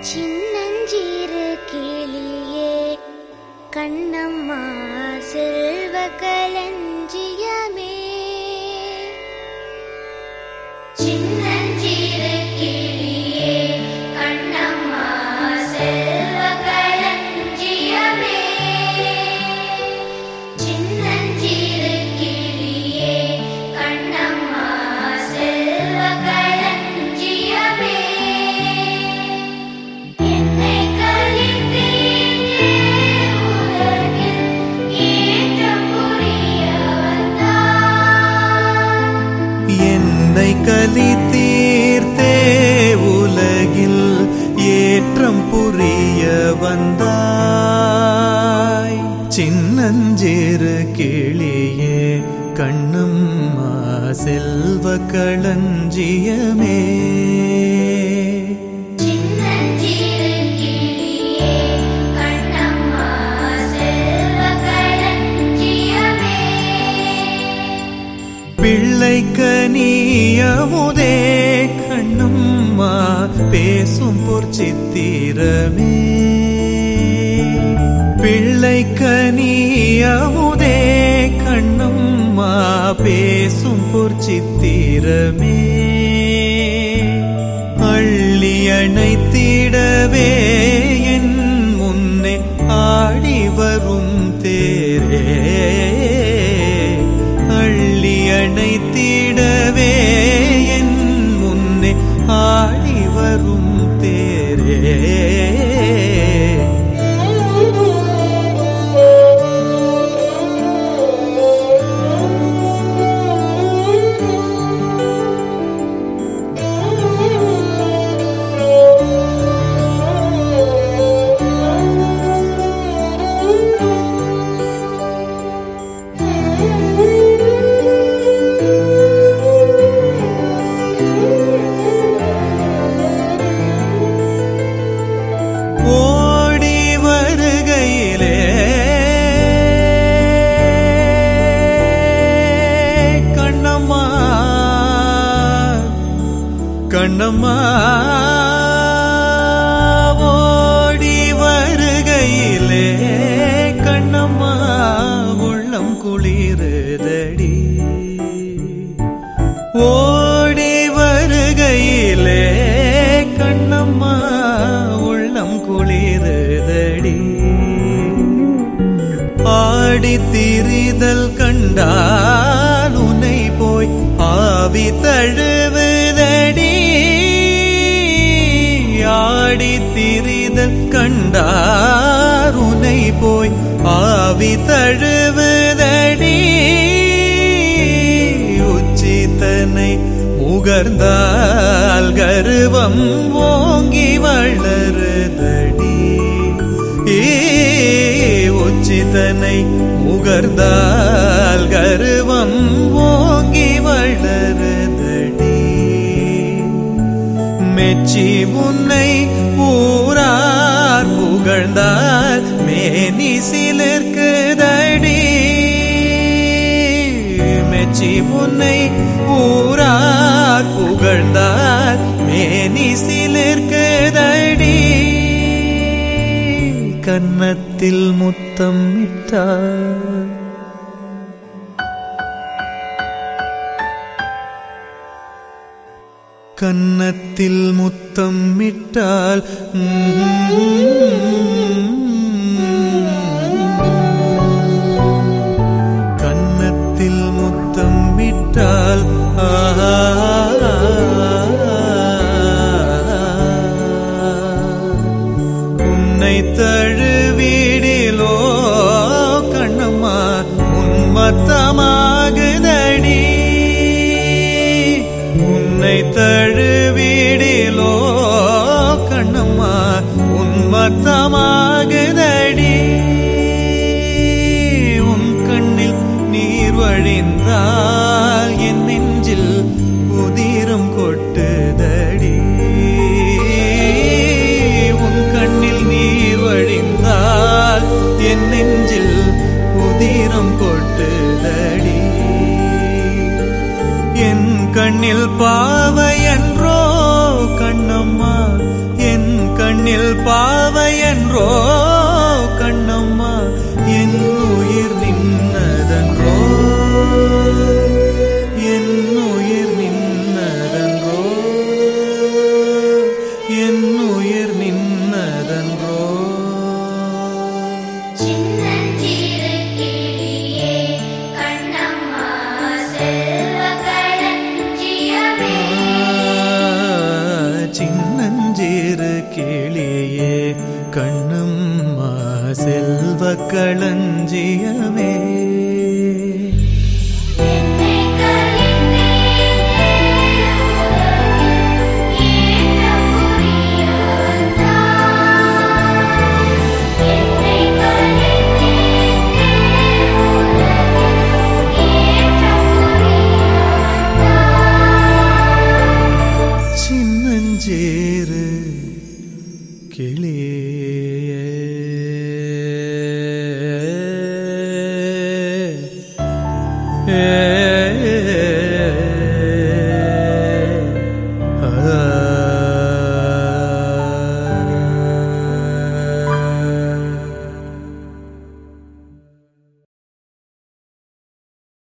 சின்னஞ்சிறு கிளியே கண்ணம்மா செல்வ களஞ்சியமே. சின்னஞ்சிறு கிளியே கண்ணம்மா செல்வ களஞ்சியமே. சின்னஞ்சிறு கிளியே கண்ணம்மா செல்வ களஞ்சியமே. என்னை கலி தீர்த்தே உலகில் ஏற்றம் புரிய வந்தாய். சின்னஞ்சிறு கிளியே கண்ணம்மா செல்வ களஞ்சியமே. பிள்ளைக்கனியமுதே கண்ணம்மா பேசும் பொற்சித்திரமே. பிள்ளைக்கனியமுதே கண்ணம்மா பேசும் பொற்சித்திரமே. அள்ளி அணைத்திடவே என் முன்னே ஆடி வரும் தேரே. அள்ளி அணைத்திடவே என் முன்னே ஆடி வரும் தேரே. ஓடி வருகையிலே கண்ணம்மா கண்ணம்மா ஓடி வருகையிலே கண்ணம்மா உள்ளம் குளிருதடி. ஓடி வருகையிலே கண்ணம்மா உள்ளம் குளிருதடி. ஆடி திரிதல் கண்டால் உன்னை போய் ஆவி தழுவுதடி. ஆடி திரிதல் கண்டார் உன்னை போய் ஆவி தழுவுதடி. உச்சிதனை முகர்ந்தால் கருவம் ஓங்கி வளருதடி. உச்சிதனை முகர்ந்தால் கருவம் ஓங்கி வளருதடி. மெச்சி உன்னை ஊரார் புகழ்ந்தால் மேனி சிலிர்க்குதடி. மெச்சி உன்னை ஊரார் புகழ்ந்தால் மேனி சிலிர்க்குதடி. கன்னத்தில் முத்தம் இட்டார் கன்னத்தில் முத்தம் இட்டால் கன்னத்தில் முத்தம் இட்டால் உன்னை தழுவிடிலோ கண்ணம்மா உன்மத்தமாகுதடி. உன்னை தழுவிடிலோ கண்ணம்மா உன்மத்தமாகுதடி. உன் கண்ணில் நீர் வழிந்தால் என் நெஞ்சில் உதிரம் கொட்டுதடி. உன் கண்ணில் நீர் வழிந்தால் என் நெஞ்சில் உதிரம் கொட்டுதடி. என் கண்ணில் பாவையன்றோ கண்ணம்மா என் கண்ணில் பாவையன்றோ கண்ணம்மா என் உயிர் நின்னதன்றோ என் உயிர் நின்னதன்றோ என் உயிர் நின்னதன்றோ சின்னஞ்சிறு கிளியே கண்ணம்மா செல்வ களஞ்சியமே சின்னஞ்சிறு கிளியே கண்ணம்மா செல்வ களஞ்சியமே என்னை கலிந்தேனே உலகில் ஏற்ற புரியாதா என்னை கலிந்தேனே உலகில் ஏற்ற புரியாதா சின்னஞ்சேறு கிளியே ஏ